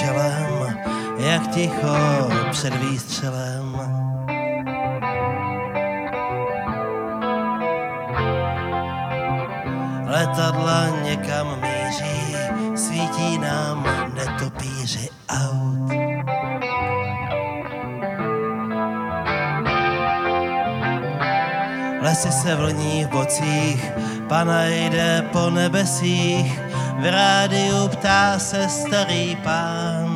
čelem, jak ticho před výstřelem. Letadla někam míří, svítí nám netopíři aut. Lesy se vlní v bocích, pana jde po nebesích, v rádiu ptá se starý pán.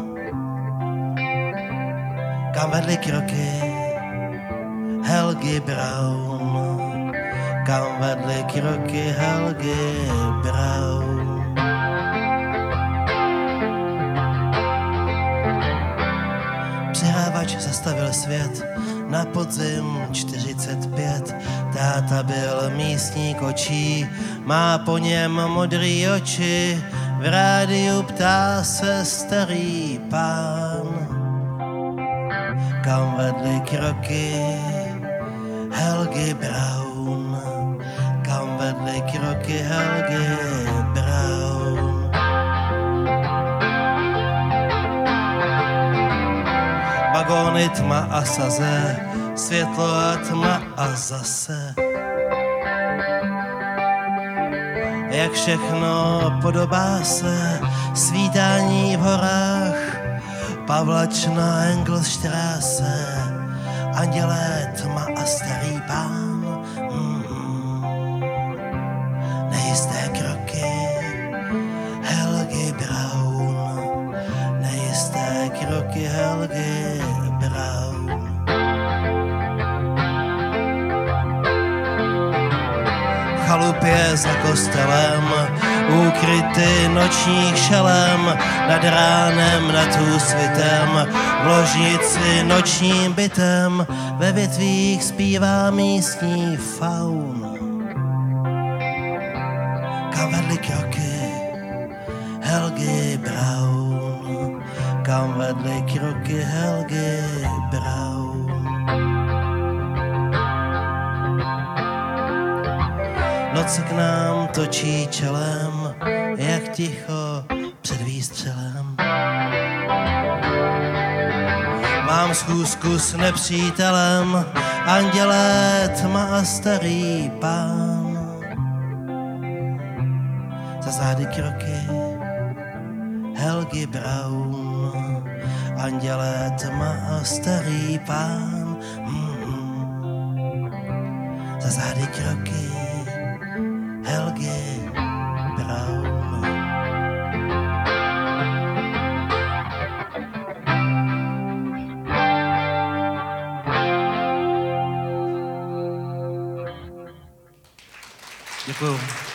Kam vedly kroky Helgy Braun? Kam vedly kroky Helgy Braun? Přihrávač zastavil svět na podzim 45. Táta byl místní kočí, má po něm modrý oči, v rádiu ptá se starý pán. Kam vedly kroky Helgy Braun? Kam vedly kroky Helgy Braun? Vagóny, tma a saze, světlo a tma a zase. Jak všechno podobá se, svítání v horách, Pavlačna Engelstraße, andělé, tma a starý pán. Nejisté kroky Helgy Braun, nejisté kroky Helgy Braun. Chalupě za kostelem, úkryty nočních šelem, nad ránem, nad úsvitem, v ložnici nočním bytem, ve větvích zpívá místní faun. Kam vedly kroky Helgy Braun? Kam vedly kroky Helgy Braun? Noc se k nám točí čelem, jak ticho před výstřelem. Mám schůzku s nepřítelem, andělé, tma a starý pán. Za zády kroky Helgy Braun, andělé, tma a starý pán. Za zády kroky Helgy Braun. Děkuju.